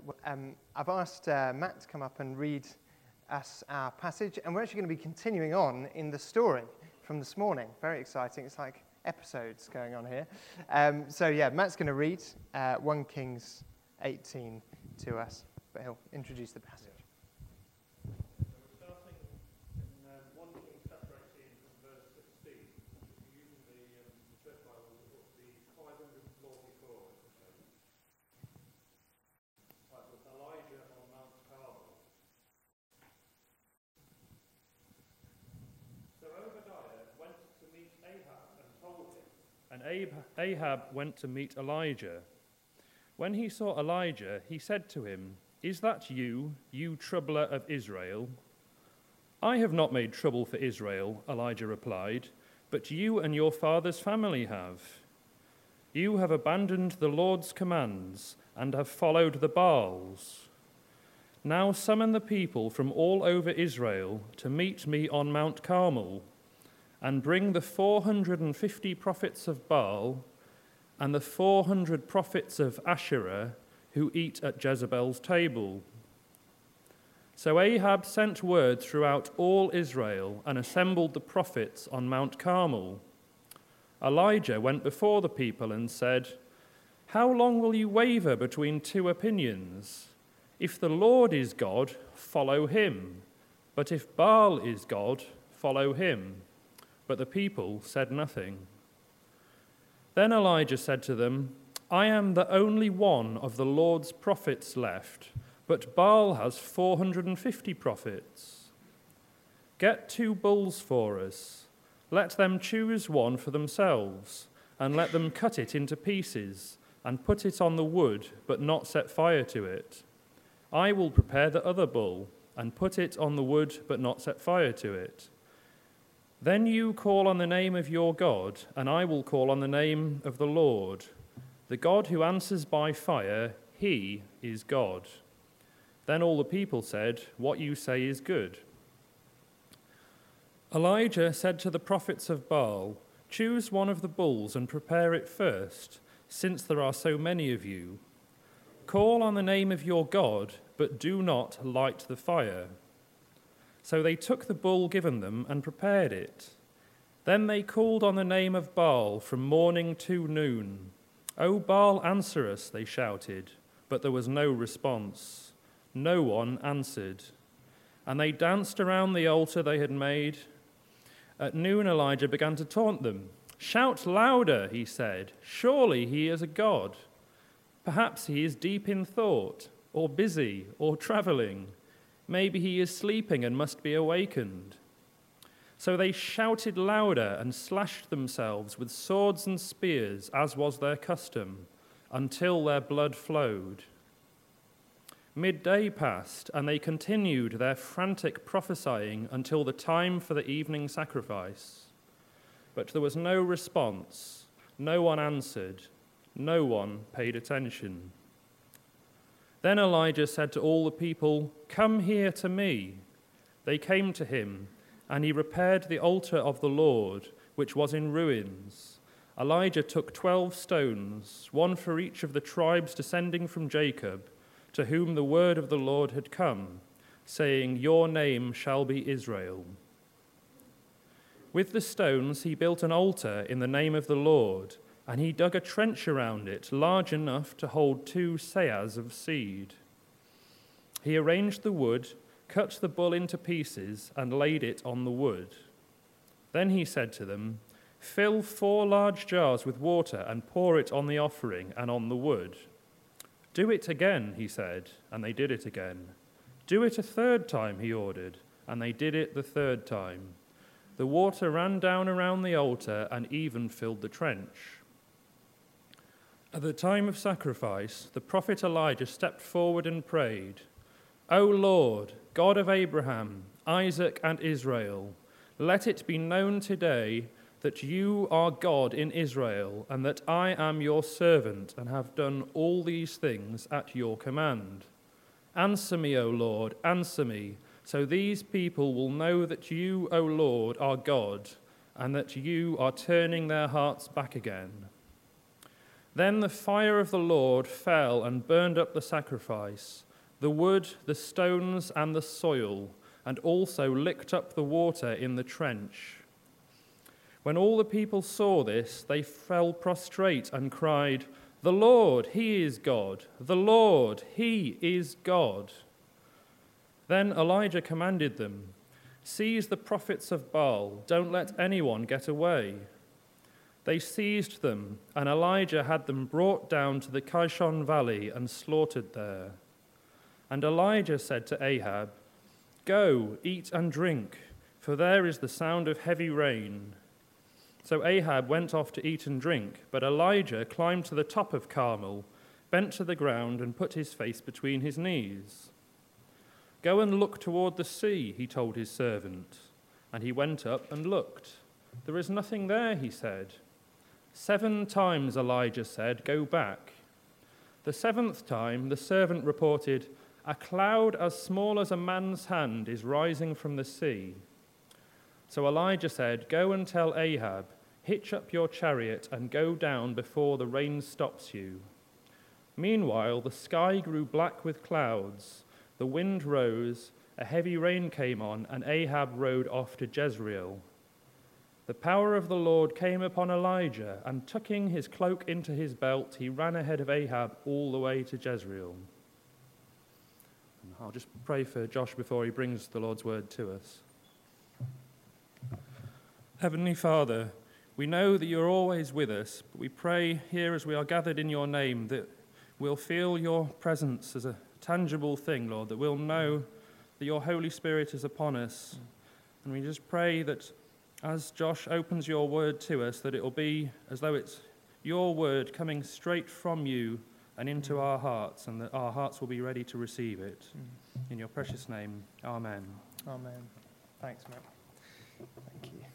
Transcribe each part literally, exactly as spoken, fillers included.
Um, I've asked uh, Matt to come up and read us our passage, and we're actually going to be continuing on in the story from this morning. Very exciting. It's like episodes going on here. Um, so yeah, Matt's going to read uh, First Kings eighteen to us, but he'll introduce the passage. And Ahab went to meet Elijah. When he saw Elijah, he said to him, "Is that you, you troubler of Israel?" "I have not made trouble for Israel," Elijah replied, "but you and your father's family have. You have abandoned the Lord's commands and have followed the Baals. Now summon the people from all over Israel to meet me on Mount Carmel, and bring the four hundred fifty prophets of Baal and the four hundred prophets of Asherah who eat at Jezebel's table." So Ahab sent word throughout all Israel and assembled the prophets on Mount Carmel. Elijah went before the people and said, "How long will you waver between two opinions? If the Lord is God, follow him, but if Baal is God, follow him." But the people said nothing. Then Elijah said to them, "I am the only one of the Lord's prophets left, but Baal has four hundred fifty prophets. Get two bulls for us. Let them choose one for themselves, and let them cut it into pieces, and put it on the wood, but not set fire to it. I will prepare the other bull, and put it on the wood, but not set fire to it. Then you call on the name of your God, and I will call on the name of the Lord. The God who answers by fire, he is God." Then all the people said, "What you say is good." Elijah said to the prophets of Baal, "Choose one of the bulls and prepare it first, since there are so many of you. Call on the name of your God, but do not light the fire." So they took the bull given them and prepared it. Then they called on the name of Baal from morning to noon. "O Baal, answer us," they shouted, but there was no response. No one answered. And they danced around the altar they had made. At noon, Elijah began to taunt them. "Shout louder," he said. "Surely he is a god. Perhaps he is deep in thought, or busy, or traveling. Maybe he is sleeping and must be awakened." So they shouted louder and slashed themselves with swords and spears, as was their custom, until their blood flowed. Midday passed, and they continued their frantic prophesying until the time for the evening sacrifice. But there was no response, no one answered, no one paid attention. Then Elijah said to all the people, "Come here to me." They came to him, and he repaired the altar of the Lord, which was in ruins. Elijah took twelve stones, one for each of the tribes descending from Jacob, to whom the word of the Lord had come, saying, "Your name shall be Israel." With the stones he built an altar in the name of the Lord, and he dug a trench around it large enough to hold two seahs of seed. He arranged the wood, cut the bull into pieces, and laid it on the wood. Then he said to them, "Fill four large jars with water and pour it on the offering and on the wood." "Do it again," he said, and they did it again. "Do it a third time," he ordered, and they did it the third time. The water ran down around the altar and even filled the trench. At the time of sacrifice, the prophet Elijah stepped forward and prayed, "O Lord, God of Abraham, Isaac, and Israel, let it be known today that you are God in Israel, and that I am your servant and have done all these things at your command. Answer me, O Lord, answer me, so these people will know that you, O Lord, are God, and that you are turning their hearts back again." Then the fire of the Lord fell and burned up the sacrifice, the wood, the stones, and the soil, and also licked up the water in the trench. When all the people saw this, they fell prostrate and cried, "The Lord, he is God! The Lord, he is God!" Then Elijah commanded them, "Seize the prophets of Baal, don't let anyone get away." They seized them, and Elijah had them brought down to the Kishon Valley and slaughtered there. And Elijah said to Ahab, "Go, eat and drink, for there is the sound of heavy rain." So Ahab went off to eat and drink, but Elijah climbed to the top of Carmel, bent to the ground, and put his face between his knees. "Go and look toward the sea," he told his servant. And he went up and looked. "There is nothing there," he said. Seven times Elijah said, "Go back." The seventh time the servant reported, "A cloud as small as a man's hand is rising from the sea." So Elijah said, "Go and tell Ahab, hitch up your chariot and go down before the rain stops you." Meanwhile, the sky grew black with clouds, the wind rose, a heavy rain came on, and Ahab rode off to Jezreel. The power of the Lord came upon Elijah, and tucking his cloak into his belt, he ran ahead of Ahab all the way to Jezreel. And I'll just pray for Josh before he brings the Lord's word to us. Heavenly Father, we know that you're always with us, but we pray here as we are gathered in your name that we'll feel your presence as a tangible thing, Lord, that we'll know that your Holy Spirit is upon us. And we just pray that as Josh opens your word to us, that it will be as though it's your word coming straight from you and into mm. our hearts, and that our hearts will be ready to receive it. Mm. In your precious name, amen. Amen. Thanks, Matt. Thank you.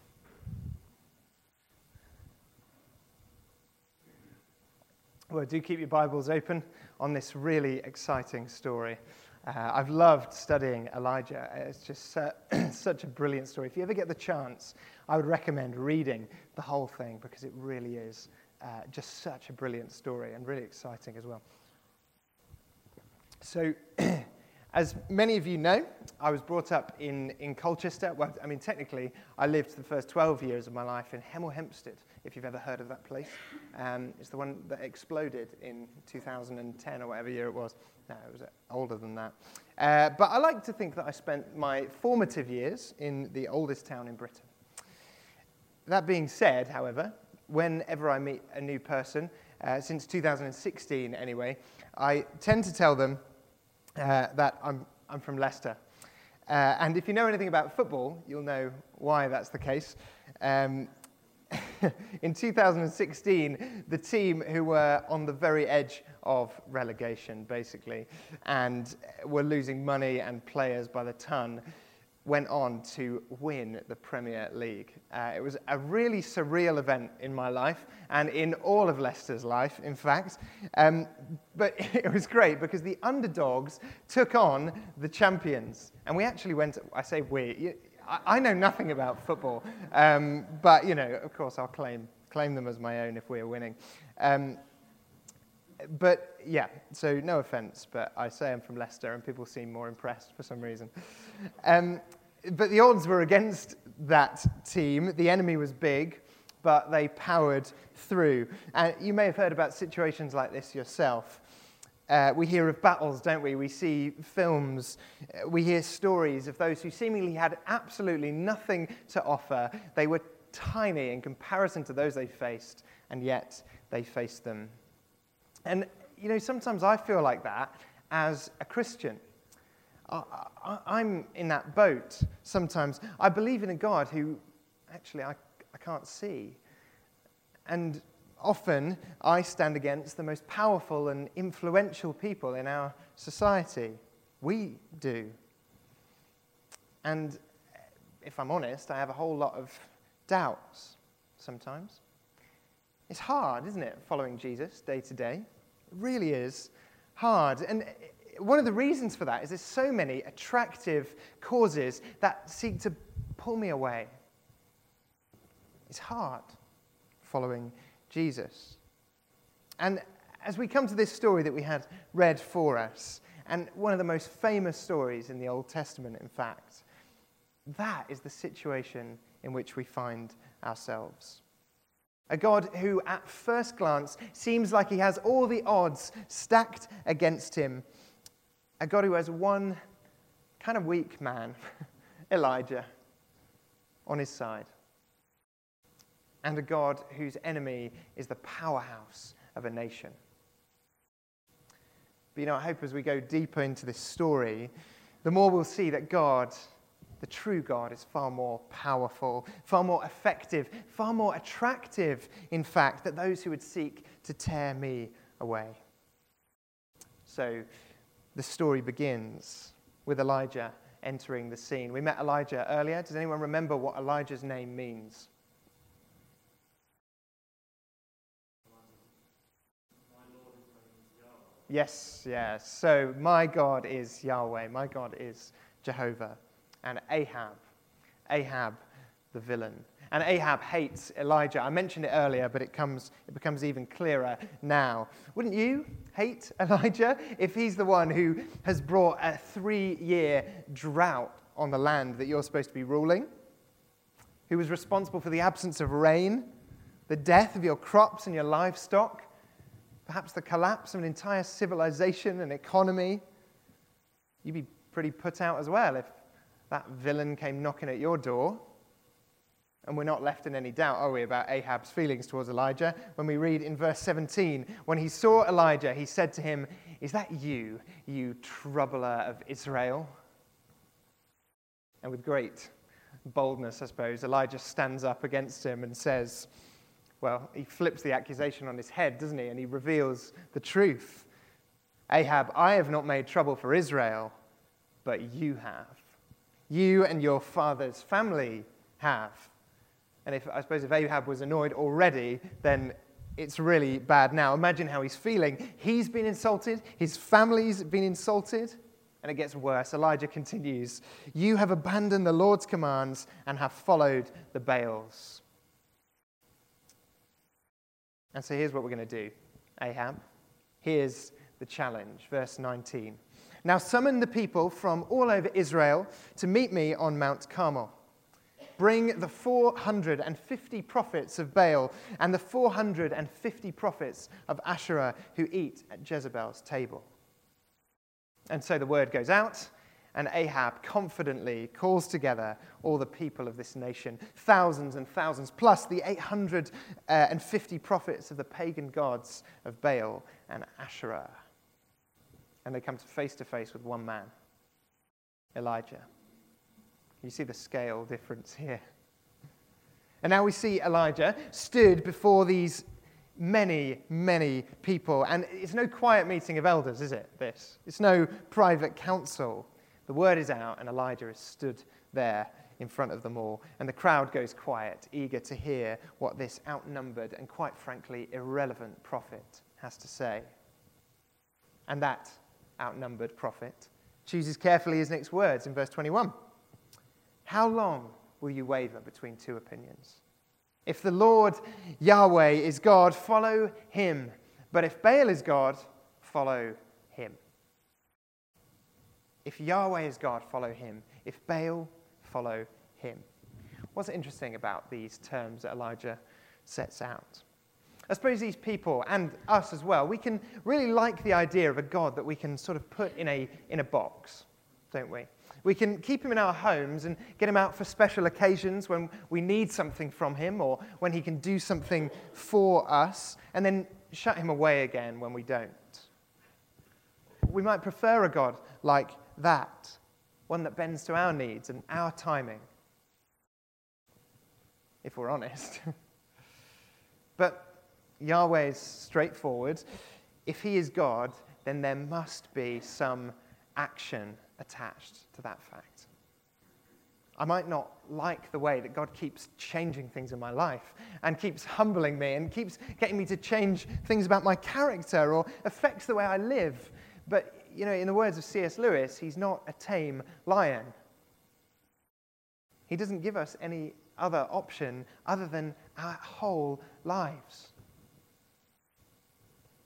Well, do keep your Bibles open on this really exciting story. Uh, I've loved studying Elijah. It's just uh, such a brilliant story. If you ever get the chance, I would recommend reading the whole thing because it really is uh, just such a brilliant story and really exciting as well. So, as many of you know, I was brought up in, in Colchester. Well, I mean, technically, I lived the first twelve years of my life in Hemel Hempstead, if you've ever heard of that place. Um, it's the one that exploded in two thousand ten or whatever year it was. No, it was older than that. Uh, but I like to think that I spent my formative years in the oldest town in Britain. That being said, however, whenever I meet a new person, uh, since two thousand sixteen anyway, I tend to tell them uh, that I'm, I'm from Leicester. Uh, and if you know anything about football, you'll know why that's the case. Um, in two thousand sixteen, the team who were on the very edge of relegation, basically, and were losing money and players by the ton, went on to win the Premier League. Uh, it was a really surreal event in my life, and in all of Leicester's life, in fact. Um, but it was great because the underdogs took on the champions. And we actually went, I say we, I know nothing about football, um, but, you know, of course, I'll claim claim them as my own if we're winning. Um, but, yeah, so no offence, but I say I'm from Leicester, and people seem more impressed for some reason. Um, but the odds were against that team. The enemy was big, but they powered through. And you may have heard about situations like this yourself. Uh, we hear of battles, don't we? We see films, we hear stories of those who seemingly had absolutely nothing to offer. They were tiny in comparison to those they faced, and yet they faced them. And, you know, sometimes I feel like that as a Christian. I, I, I'm in that boat sometimes. I believe in a God who actually I, I can't see. And often, I stand against the most powerful and influential people in our society. We do. And if I'm honest, I have a whole lot of doubts sometimes. It's hard, isn't it, following Jesus day to day? It really is hard. And one of the reasons for that is there's so many attractive causes that seek to pull me away. It's hard following Jesus. And as we come to this story that we had read for us, and one of the most famous stories in the Old Testament, in fact, that is the situation in which we find ourselves. A God who at first glance seems like he has all the odds stacked against him. A God who has one kind of weak man, Elijah, on his side. And a God whose enemy is the powerhouse of a nation. But you know, I hope as we go deeper into this story, the more we'll see that God, the true God, is far more powerful, far more effective, far more attractive, in fact, than those who would seek to tear me away. So the story begins with Elijah entering the scene. We met Elijah earlier. Does anyone remember what Elijah's name means? Yes, yes. So my God is Yahweh. My God is Jehovah. And Ahab, Ahab the villain. And Ahab hates Elijah. I mentioned it earlier, but it comes, it becomes even clearer now. Wouldn't you hate Elijah if he's the one who has brought a three-year drought on the land that you're supposed to be ruling? Who was responsible for the absence of rain, the death of your crops and your livestock, perhaps the collapse of an entire civilization and economy? You'd be pretty put out as well if that villain came knocking at your door. And we're not left in any doubt, are we, about Ahab's feelings towards Elijah? When we read in verse seventeen, when he saw Elijah, he said to him, "Is that you, you troubler of Israel?" And with great boldness, I suppose, Elijah stands up against him and says, well, he flips the accusation on his head, doesn't he? And he reveals the truth. "Ahab, I have not made trouble for Israel, but you have. You and your father's family have." And if I suppose if Ahab was annoyed already, then it's really bad now. Imagine how he's feeling. He's been insulted. His family's been insulted. And it gets worse. Elijah continues, "You have abandoned the Lord's commands and have followed the Baals." And so here's what we're going to do, Ahab. Here's the challenge, verse nineteen. "Now summon the people from all over Israel to meet me on Mount Carmel. Bring the four hundred fifty prophets of Baal and the four hundred fifty prophets of Asherah who eat at Jezebel's table." And so the word goes out, and Ahab confidently calls together all the people of this nation, thousands and thousands, plus the eight hundred fifty prophets of the pagan gods of Baal and Asherah. And they come to face to face with one man, Elijah. You see the scale difference here. And now we see Elijah stood before these many, many people. And it's no quiet meeting of elders, is it, this? It's no private council. The word is out, and Elijah is stood there in front of them all. And the crowd goes quiet, eager to hear what this outnumbered and, quite frankly, irrelevant prophet has to say. And that outnumbered prophet chooses carefully his next words in verse twenty-one. "How long will you waver between two opinions? If the Lord Yahweh is God, follow him. But if Baal is God, follow him." If Yahweh is God, follow him. If Baal, follow him. What's interesting about these terms that Elijah sets out? I suppose these people, and us as well, we can really like the idea of a God that we can sort of put in a, in a box, don't we? We can keep him in our homes and get him out for special occasions when we need something from him or when he can do something for us, and then shut him away again when we don't. We might prefer a God like that, one that bends to our needs and our timing, if we're honest. But Yahweh is straightforward. If he is God, then there must be some action attached to that fact. I might not like the way that God keeps changing things in my life and keeps humbling me and keeps getting me to change things about my character or affects the way I live. But, you know, in the words of C S Lewis, he's not a tame lion. He doesn't give us any other option other than our whole lives.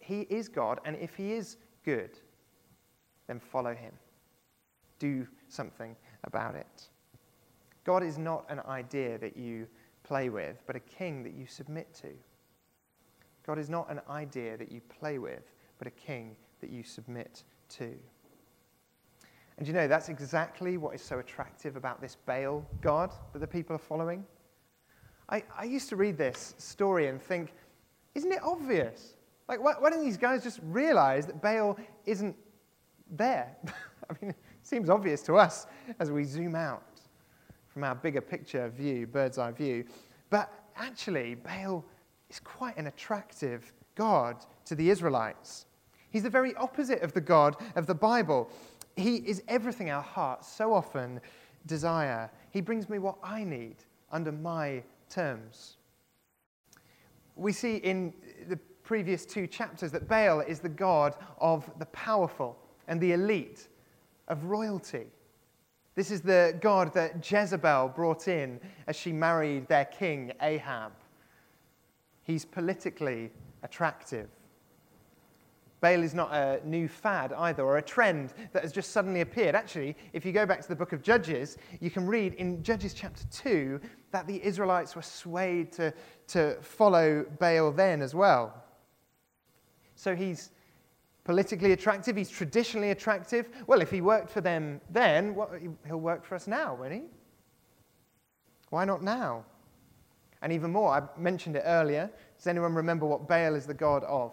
he is God, and if he is good, then follow him. Do something about it. God is not an idea that you play with, but a king that you submit to. God is not an idea that you play with, but a king that you submit to. And you know, that's exactly what is so attractive about this Baal god that the people are following. I, I used to read this story and think, isn't it obvious? Like, why, why don't these guys just realize that Baal isn't there? I mean, it seems obvious to us as we zoom out from our bigger picture view, bird's eye view. But actually, Baal is quite an attractive god to the Israelites. He's the very opposite of the God of the Bible. He is everything our hearts so often desire. He brings me what I need under my terms. We see in the previous two chapters that Baal is the god of the powerful and the elite, of royalty. This is the god that Jezebel brought in as she married their king Ahab. He's politically attractive. Baal is not a new fad either, or a trend that has just suddenly appeared. Actually, if you go back to the book of Judges, you can read in Judges chapter two that the Israelites were swayed to, to follow Baal then as well. So he's politically attractive, he's traditionally attractive. Well, if he worked for them then, well, he'll work for us now, won't he? Why not now? And even more, I mentioned it earlier. Does anyone remember what Baal is the god of?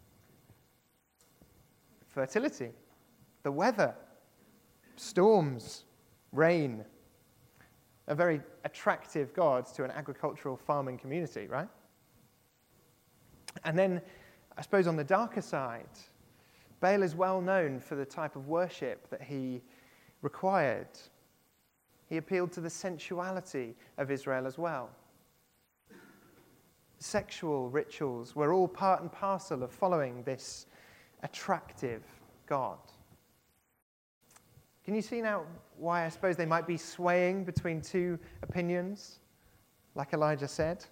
Fertility, the weather, storms, rain. A very attractive god to an agricultural farming community, right? And then, I suppose on the darker side, Baal is well known for the type of worship that he required. He appealed to the sensuality of Israel as well. Sexual rituals were all part and parcel of following this attractive God. Can you see now why I suppose they might be swaying between two opinions, like Elijah said?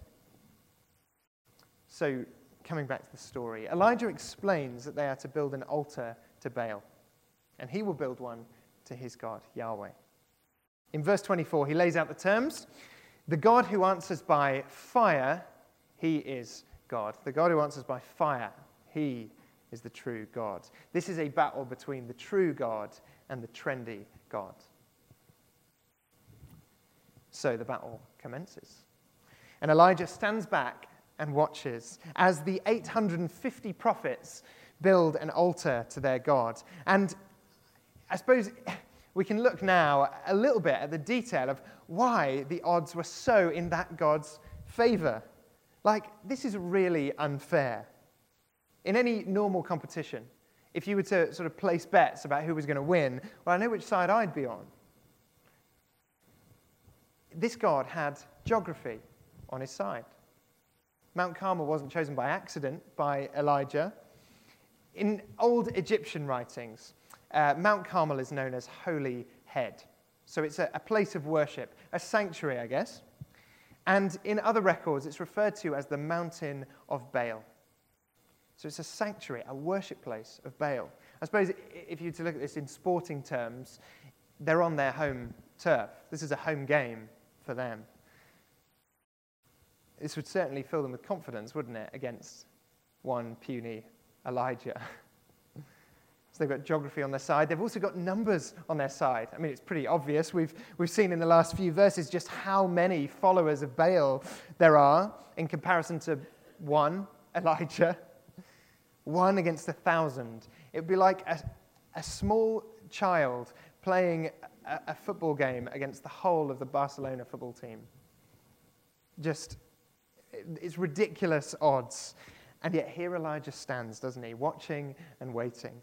So, coming back to the story, Elijah explains that they are to build an altar to Baal, and he will build one to his God, Yahweh. In verse twenty-four, he lays out the terms. The God who answers by fire, he is God. The God who answers by fire, he is the true God. This is a battle between the true God and the trendy God. So the battle commences. And Elijah stands back and watches as the eight hundred fifty prophets build an altar to their God. And I suppose we can look now a little bit at the detail of why the odds were so in that God's favor. Like, this is really unfair. In any normal competition, if you were to sort of place bets about who was going to win, well, I know which side I'd be on. This God had geography on his side. Mount Carmel wasn't chosen by accident by Elijah. In old Egyptian writings, uh, Mount Carmel is known as Holy Head. So it's a, a place of worship, a sanctuary, I guess. And in other records, it's referred to as the Mountain of Baal. So it's a sanctuary, a worship place of Baal. I suppose if you were to look at this in sporting terms, they're on their home turf. This is a home game for them. This would certainly fill them with confidence, wouldn't it, against one puny Elijah. So they've got geography on their side. They've also got numbers on their side. I mean, it's pretty obvious. We've, we've seen in the last few verses just how many followers of Baal there are in comparison to one Elijah. One against a thousand. It would be like a, a small child playing a, a football game against the whole of the Barcelona football team. Just, it's ridiculous odds. And yet here Elijah stands, doesn't he? Watching and waiting.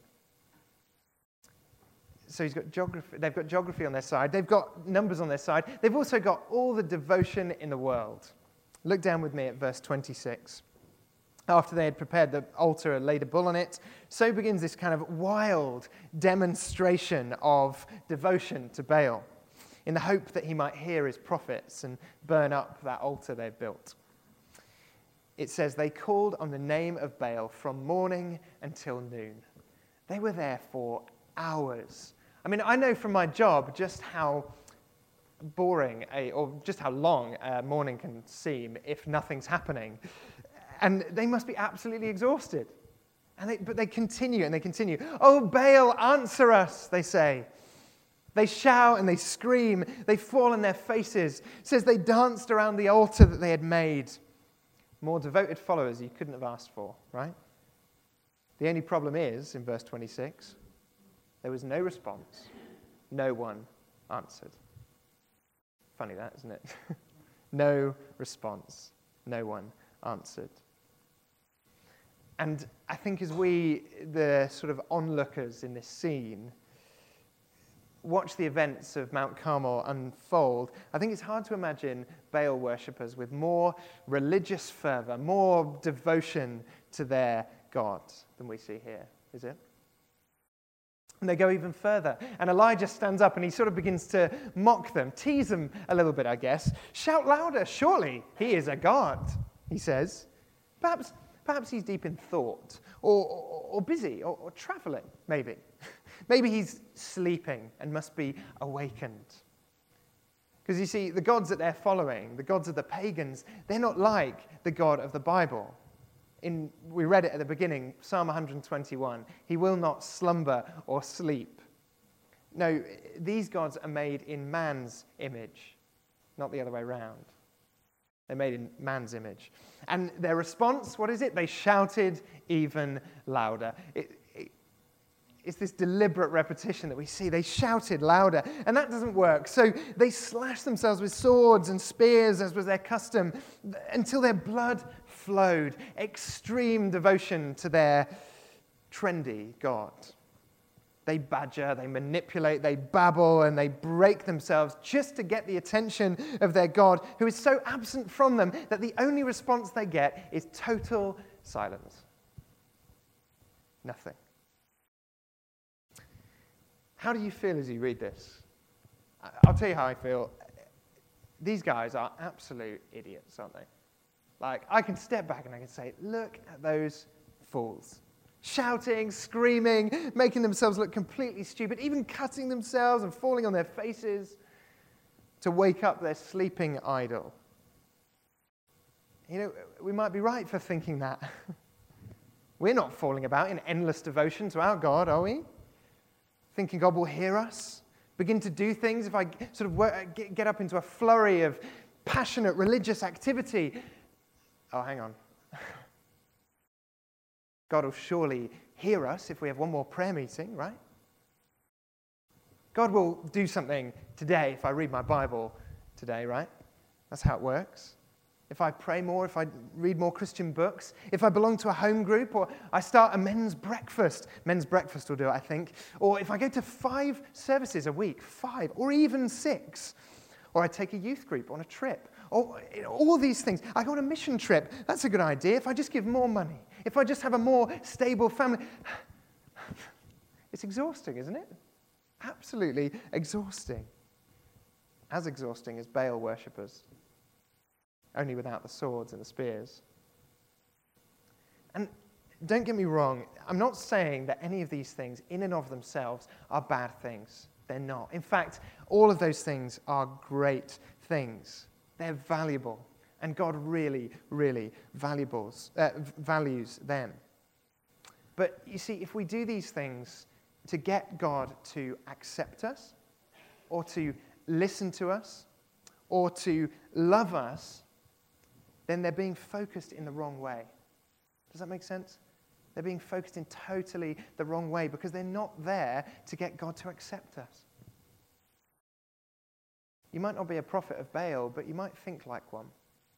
So he's got geography. They've got geography on their side. They've got numbers on their side. They've also got all the devotion in the world. Look down with me at verse twenty-six. After they had prepared the altar and laid a bull on it, so begins this kind of wild demonstration of devotion to Baal, in the hope that he might hear his prophets and burn up that altar they've built. it says they called on the name of Baal from morning until noon. They were there for hours. I mean, I know from my job just how boring a, or just how long a morning can seem if nothing's happening. And they must be absolutely exhausted. And they, but they continue and they continue. "Oh, Baal, answer us," they say. They shout and they scream. They fall on their faces. It says they danced around the altar that they had made. More devoted followers you couldn't have asked for, right? The only problem is, in verse twenty-six, there was no response. No one answered. Funny that, isn't it? No response. No one answered. And I think as we, the sort of onlookers in this scene, watch the events of Mount Carmel unfold, I think it's hard to imagine Baal worshippers with more religious fervor, more devotion to their God than we see here, is it? And they go even further. And Elijah stands up and he sort of begins to mock them, tease them a little bit, I guess. "Shout louder, surely he is a god," he says. Perhaps, perhaps he's deep in thought, or, or, or busy, or, or traveling, maybe. Maybe he's sleeping and must be awakened. Because you see, the gods that they're following, the gods of the pagans, they're not like the God of the Bible. In, we read it at the beginning, Psalm one twenty-one, "He will not slumber or sleep." No, these gods are made in man's image, not the other way around. They're made in man's image. And their response, what is it? They shouted even louder. It, it, it's this deliberate repetition that we see. They shouted louder, and that doesn't work. So they slashed themselves with swords and spears, as was their custom, until their blood flowed. Extreme devotion to their trendy god. They badger, they manipulate, they babble, and they break themselves just to get the attention of their God, who is so absent from them that the only response they get is total silence. Nothing. How do you feel as you read this? I'll tell you how I feel. These guys are absolute idiots, aren't they? Like, I can step back and I can say, look at those fools. Shouting, screaming, making themselves look completely stupid, even cutting themselves and falling on their faces to wake up their sleeping idol. You know, we might be right for thinking that. We're not falling about in endless devotion to our God, are we? Thinking God will hear us, begin to do things if I sort of work, get up into a flurry of passionate religious activity. Oh, hang on. God will surely hear us if we have one more prayer meeting, right? God will do something today if I read my Bible today, right? That's how it works. If I pray more, if I read more Christian books, if I belong to a home group, or I start a men's breakfast. Men's breakfast will do it, I think. Or if I go to five services a week, five, or even six. Or I take a youth group on a trip. Or all these things. I go on a mission trip. That's a good idea. If I just give more money. If I just have a more stable family. It's exhausting, isn't it? Absolutely exhausting. As exhausting as Baal worshippers. Only without the swords and the spears. And don't get me wrong, I'm not saying that any of these things in and of themselves are bad things. They're not. In fact, all of those things are great things. They're valuable. And God really, really valuables, uh, values them. But you see, if we do these things to get God to accept us, or to listen to us, or to love us, then they're being focused in the wrong way. Does that make sense? They're being focused in totally the wrong way because they're not there to get God to accept us. You might not be a prophet of Baal, but you might think like one.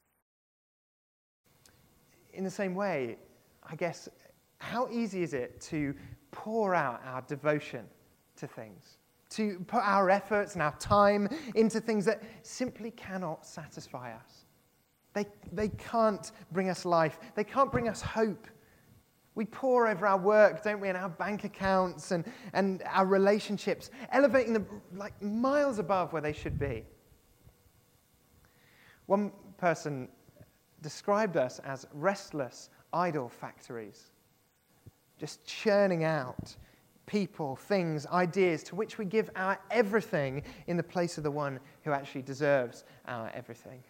In the same way, I guess, how easy is it to pour out our devotion to things? To put our efforts and our time into things that simply cannot satisfy us. They, they can't bring us life. They can't bring us hope. We pour over our work, don't we, and our bank accounts and, and our relationships, elevating them like miles above where they should be. One person described us as restless idol factories, just churning out people, things, ideas to which we give our everything in the place of the one who actually deserves our everything.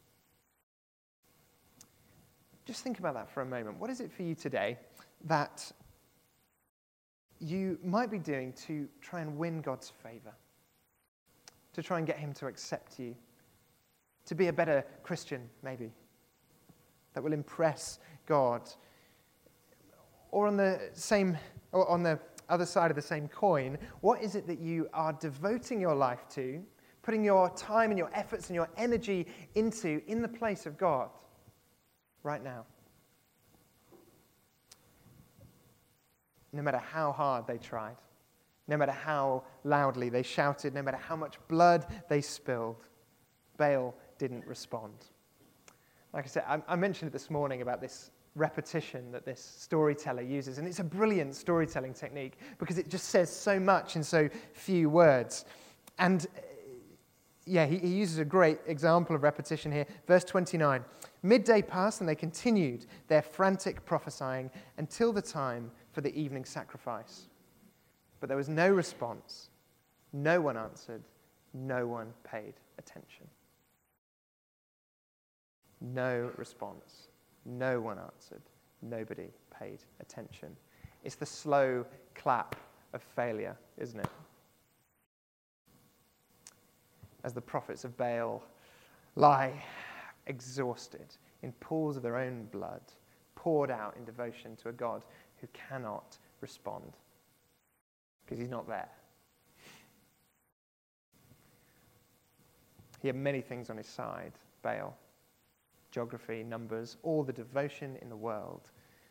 Just think about that for a moment. What is it for you today that you might be doing to try and win God's favor? To try and get him to accept you? To be a better Christian, maybe? That will impress God? Or on the same, or on the other side of the same coin, what is it that you are devoting your life to, putting your time and your efforts and your energy into in the place of God right now? No matter how hard they tried, no matter how loudly they shouted, no matter how much blood they spilled, Baal didn't respond. Like I said, I, I mentioned it this morning about this repetition that this storyteller uses, and it's a brilliant storytelling technique because it just says so much in so few words. And yeah, he, he uses a great example of repetition here. Verse twenty-nine, midday passed and they continued their frantic prophesying until the time for the evening sacrifice. But there was no response. No one answered. No one paid attention. No response. No one answered. Nobody paid attention. It's the slow clap of failure, isn't it? As the prophets of Baal lie exhausted in pools of their own blood, poured out in devotion to a God who cannot respond because he's not there. He had many things on his side, Baal. Geography, numbers, all the devotion in the world.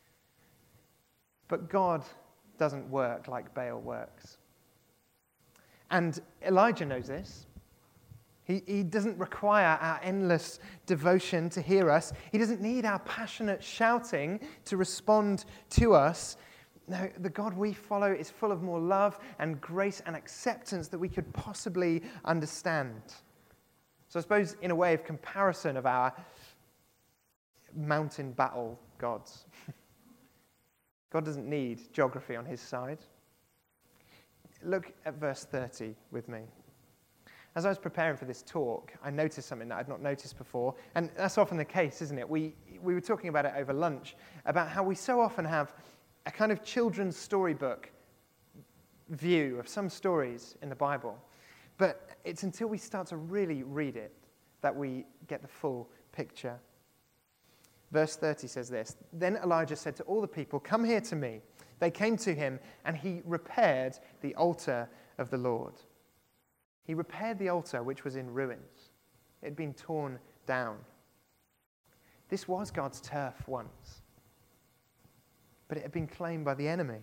But God doesn't work like Baal works. And Elijah knows this. He, he doesn't require our endless devotion to hear us. He doesn't need our passionate shouting to respond to us. No, the God we follow is full of more love and grace and acceptance that we could possibly understand. So I suppose in a way of comparison of our mountain battle gods. God doesn't need geography on his side. Look at verse thirty with me. As I was preparing for this talk, I noticed something that I'd not noticed before, and that's often the case, isn't it? We we were talking about it over lunch, about how we so often have a kind of children's storybook view of some stories in the Bible, but it's until we start to really read it that we get the full picture. Verse thirty says this, then Elijah said to all the people, come here to me. They came to him, and he repaired the altar of the Lord. He repaired the altar which was in ruins. It had been torn down. This was God's turf once, but it had been claimed by the enemy,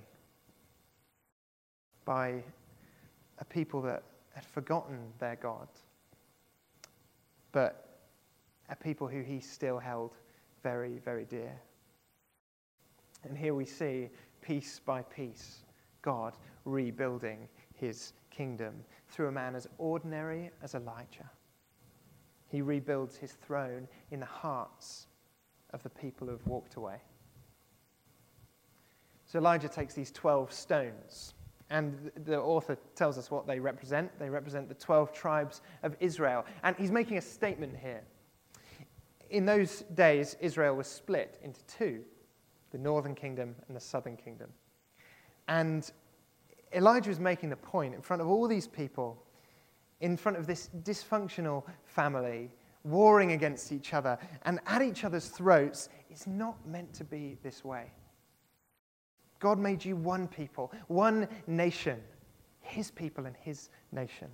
by a people that had forgotten their God, but a people who he still held very, very dear. And here we see, piece by piece, God rebuilding his kingdom through a man as ordinary as Elijah. He rebuilds his throne in the hearts of the people who have walked away. So Elijah takes these twelve stones, and the author tells us what they represent. They represent the twelve tribes of Israel. And he's making a statement here. In those days, Israel was split into two, the northern kingdom and the southern kingdom. And Elijah is making the point in front of all these people, in front of this dysfunctional family, warring against each other and at each other's throats. It's not meant to be this way. God made you one people, one nation, his people and his nation.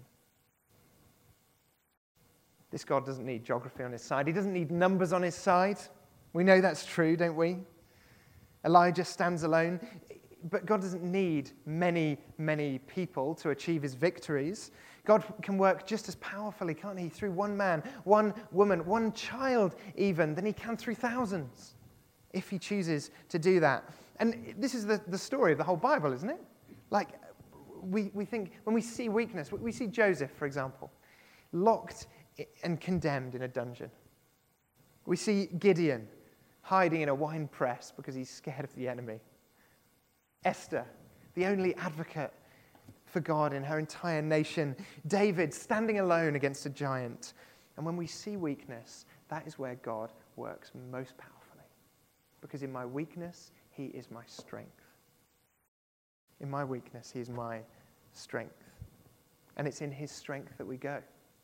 This God doesn't need geography on his side. He doesn't need numbers on his side. We know that's true, don't we? Elijah stands alone. But God doesn't need many, many people to achieve his victories. God can work just as powerfully, can't he, through one man, one woman, one child even, than he can through thousands, if he chooses to do that. And this is the, the story of the whole Bible, isn't it? Like, we, we think, when we see weakness, we see Joseph, for example, locked and condemned in a dungeon. We see Gideon hiding in a wine press because he's scared of the enemy. Esther, the only advocate for God in her entire nation. David, standing alone against a giant. And when we see weakness, that is where God works most powerfully. Because in my weakness, he is my strength. In my weakness, he is my strength. And it's in his strength that we go.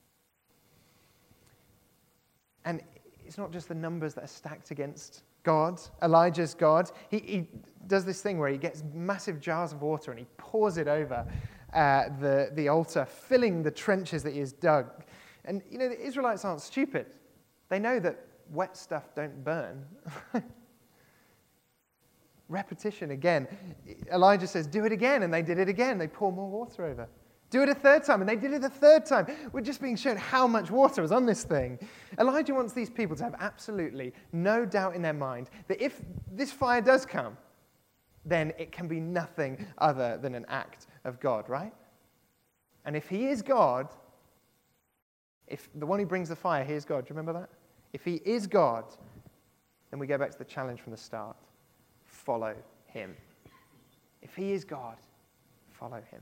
And it's not just the numbers that are stacked against God, Elijah's God. He, he does this thing where he gets massive jars of water and he pours it over uh, the, the altar, filling the trenches that he has dug. And, you know, the Israelites aren't stupid. They know that wet stuff don't burn. Repetition again. Elijah says, do it again, and they did it again. They pour more water over. Do it a third time, and they did it a third time. We're just being shown how much water was on this thing. Elijah wants these people to have absolutely no doubt in their mind that if this fire does come, then it can be nothing other than an act of God, right? And if he is God, if the one who brings the fire, he is God. Do you remember that? If he is God, then we go back to the challenge from the start. Follow him. If he is God, follow him.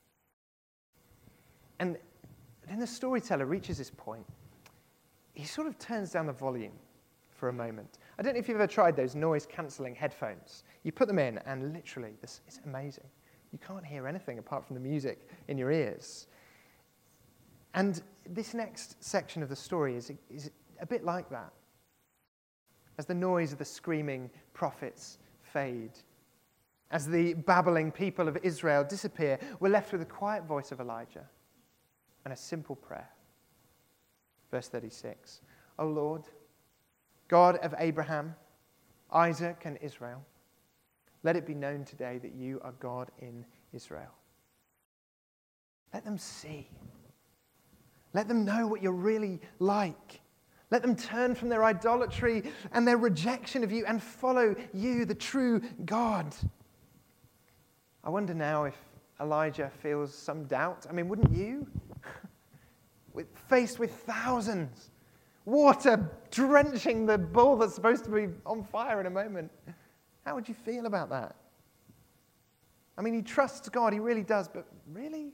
And then the storyteller reaches this point. He sort of turns down the volume for a moment. I don't know if you've ever tried those noise-cancelling headphones. You put them in, and literally, this is amazing. You can't hear anything apart from the music in your ears. And this next section of the story is, is a bit like that. As the noise of the screaming prophets fade, as the babbling people of Israel disappear, we're left with the quiet voice of Elijah and a simple prayer. Verse thirty-six, O Lord, God of Abraham, Isaac, and Israel, let it be known today that you are God in Israel. Let them see. Let them know what you're really like. Let them turn from their idolatry and their rejection of you and follow you, the true God. I wonder now if Elijah feels some doubt. I mean, wouldn't you? With, faced with thousands, water drenching the bull that's supposed to be on fire in a moment. How would you feel about that? I mean, he trusts God, he really does, but really?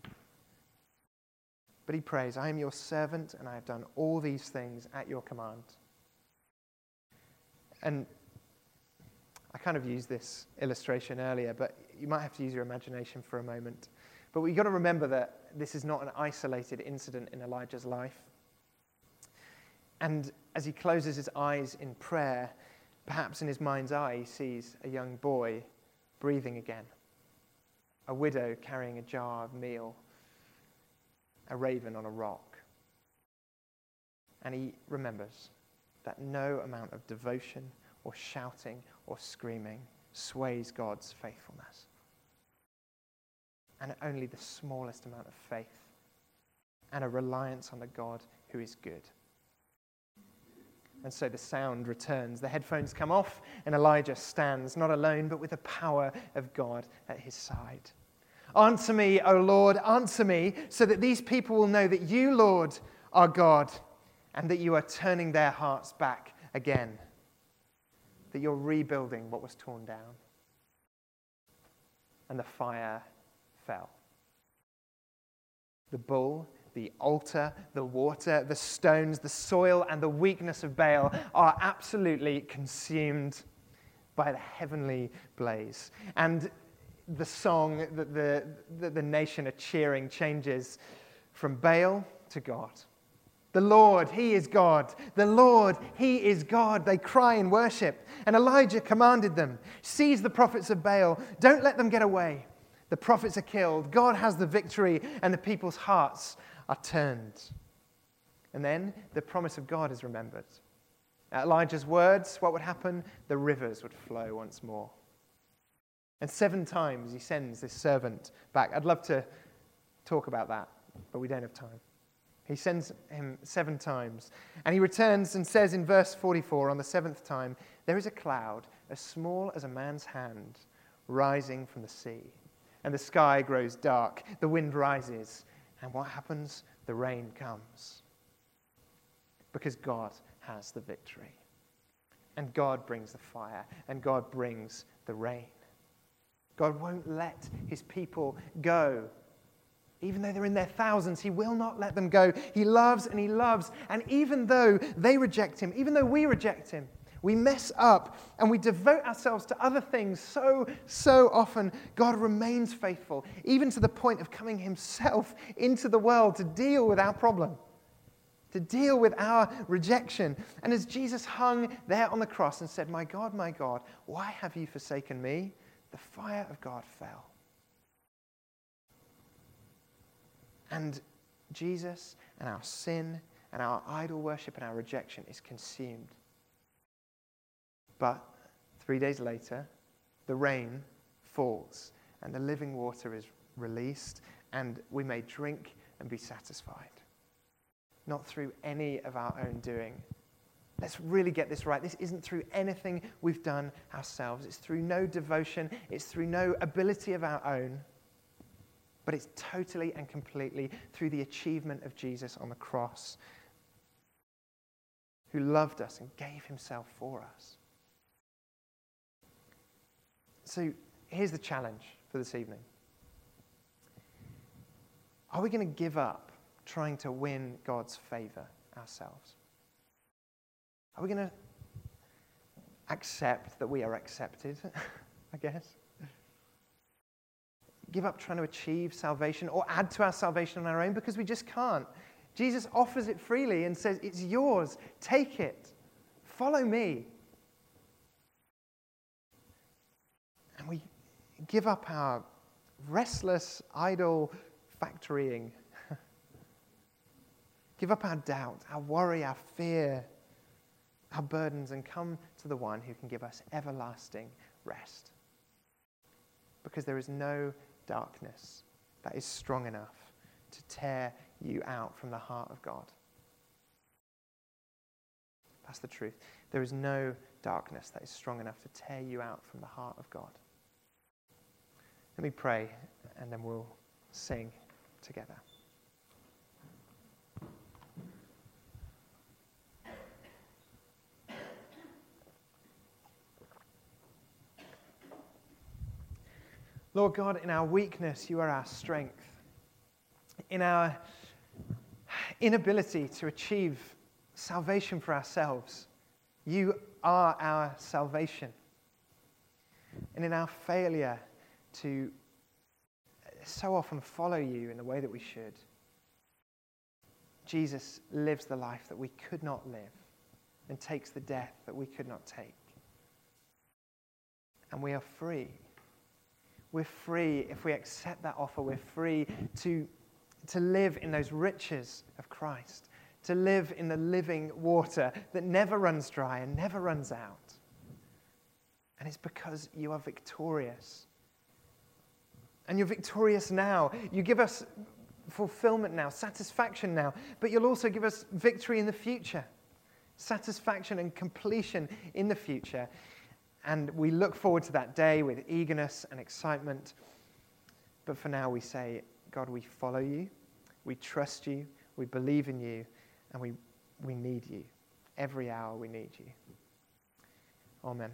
But he prays, I am your servant, and I have done all these things at your command. And I kind of used this illustration earlier, but you might have to use your imagination for a moment. But we've got to remember that this is not an isolated incident in Elijah's life. And as he closes his eyes in prayer, perhaps in his mind's eye, he sees a young boy breathing again, a widow carrying a jar of meal, a raven on a rock. And he remembers that no amount of devotion or shouting or screaming sways God's faithfulness. And only the smallest amount of faith and a reliance on the God who is good. And so the sound returns. The headphones come off, and Elijah stands, not alone, but with the power of God at his side. Answer me, O Lord, answer me, so that these people will know that you, Lord, are God, and that you are turning their hearts back again, that you're rebuilding what was torn down. And the fire fell. The bull, the altar, the water, the stones, the soil, and the weakness of Baal are absolutely consumed by the heavenly blaze. And the song that the, that the nation are cheering changes from Baal to God. The Lord, he is God. The Lord, he is God. They cry in worship. And Elijah commanded them, seize the prophets of Baal. Don't let them get away. The prophets are killed. God has the victory, and the people's hearts are turned. And then the promise of God is remembered. At Elijah's words, what would happen? The rivers would flow once more. And seven times he sends this servant back. I'd love to talk about that, but we don't have time. He sends him seven times. And he returns and says in verse forty-four, on the seventh time, there is a cloud as small as a man's hand rising from the sea. And the sky grows dark, the wind rises, and what happens? The rain comes. Because God has the victory. And God brings the fire, and God brings the rain. God won't let his people go. Even though they're in their thousands, he will not let them go. He loves and he loves. And even though they reject him, even though we reject him, we mess up and we devote ourselves to other things so, so often, God remains faithful, even to the point of coming himself into the world to deal with our problem, to deal with our rejection. And as Jesus hung there on the cross and said, "My God, my God, why have you forsaken me?" the fire of God fell. And Jesus and our sin and our idol worship and our rejection is consumed. But three days later, the rain falls and the living water is released, and we may drink and be satisfied. Not through any of our own doing. Let's really get this right. This isn't through anything we've done ourselves. It's through no devotion. It's through no ability of our own. But it's totally and completely through the achievement of Jesus on the cross, who loved us and gave himself for us. So here's the challenge for this evening. Are we going to give up trying to win God's favor ourselves? Are we going to accept that we are accepted, I guess? Give up trying to achieve salvation or add to our salvation on our own, because we just can't. Jesus offers it freely and says, "It's yours. Take it. Follow me." And we give up our restless, idle factorying. Give up our doubt, our worry, our fear, our burdens, and come to the one who can give us everlasting rest. Because there is no darkness that is strong enough to tear you out from the heart of God. That's the truth. There is no darkness that is strong enough to tear you out from the heart of God. Let me pray, and then we'll sing together. Lord God, in our weakness, you are our strength. In our inability to achieve salvation for ourselves, you are our salvation. And in our failure to so often follow you in the way that we should, Jesus lives the life that we could not live and takes the death that we could not take. And we are free. We're free if we accept that offer. We're free to, to live in those riches of Christ, to live in the living water that never runs dry and never runs out. And it's because you are victorious. And you're victorious now. You give us fulfillment now, satisfaction now, but you'll also give us victory in the future, satisfaction and completion in the future. And we look forward to that day with eagerness and excitement. But for now we say, God, we follow you, we trust you, we believe in you, and we, we need you. Every hour we need you. Amen.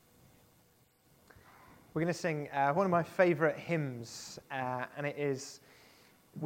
We're going to sing uh, one of my favorite hymns, uh, and it is